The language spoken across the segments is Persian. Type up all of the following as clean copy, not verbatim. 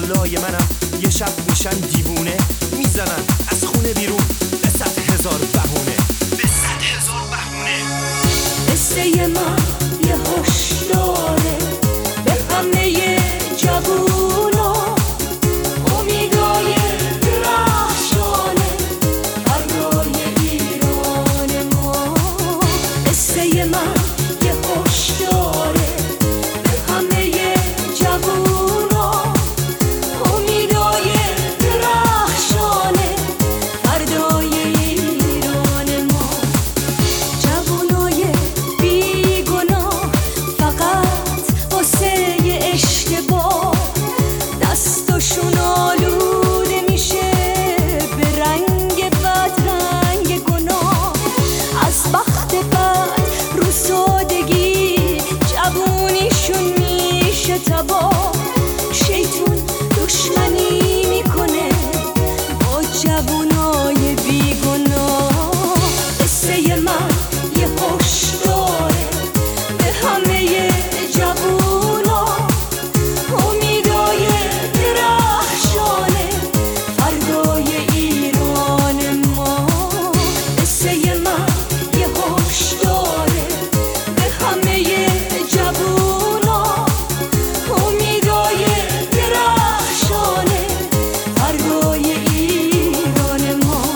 سالای منم یه شب میشن دیوونه، میزنن از خونه بیرون به 100,000 بهونه، به 100,000 بهونه. قصه من یه هشداره به همه جوونا، امیدای درخشانه فردای ایران ما. قصه من یه هشداره به همه جوونا، امیدای درخشانه فردای ایران ما. جوونای بیگناه فقط واسه اشتباه دستشون آلوده میشه به رنگ بد، رنگ گناه. از بخت بد رو سادگی جوونیشون میشه تباه. شیطون دشمنی میکنه با جوونای بیگناه. قصه من یه هشداره به همه جوونا، امیدای درخشانه فردای ایران ما. قصه من یه هشداره به همه جوونا، امیدای درخشانه فردای ایران ما.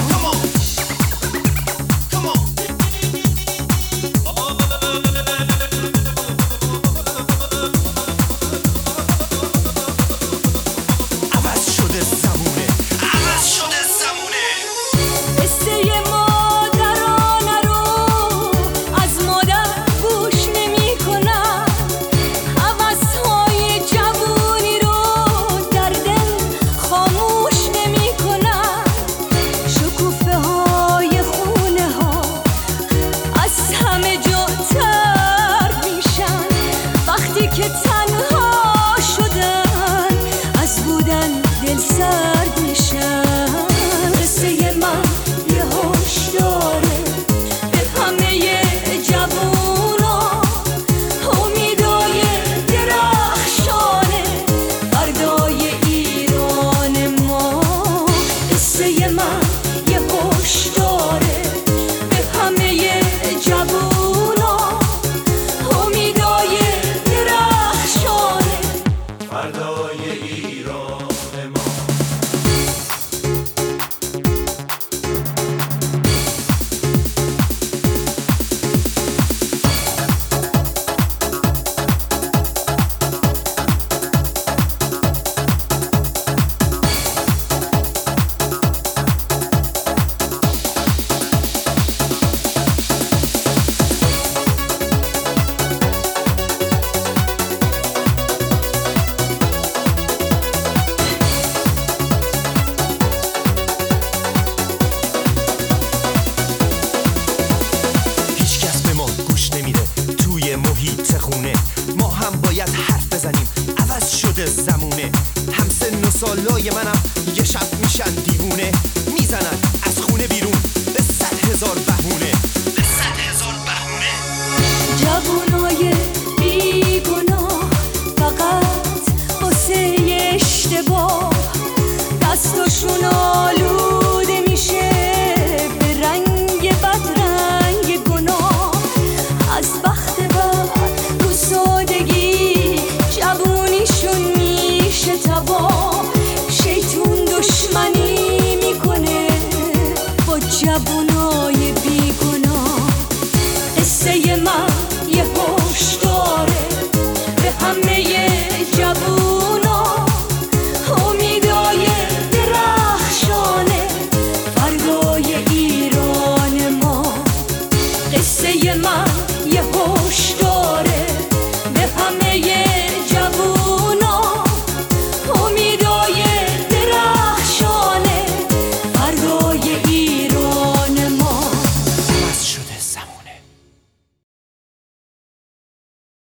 عوض شده زمونه، عوض شده زمونه. قصه مادرانه رو از مادر گوش نمی کنن، هوس‌های جوونی رو در دل خاموش نمی کنن. شکوفه های خونه ها از همه جا تر میشن وقتی که تنها شدن، از بودن دل سرد میشن. قصه من یه هشداره به همه جوونا، امیدای درخشانه فردای ایران ما. قصه من یه هشداره به همه جوونا، امیدای درخشانه فردای ایران ما. هیچکس به ما گوش نمیده توی محیط خونه، ما هم باید حرف بزنیم. عوض شده زمونه، هم سن و سالای منم یه شب میشن دیوونه، میزنن از خونه بیرون به 100,000 بهونه، به 100,000 بهونه. جوونای بیگناه فقط واسه اشتباه دستشون آلوده میشه به رنگ بد، رنگ گناه. از بخت بد رو سادگی جوونیشون میشه تباه. شیطون دشمنی میکنه با جوون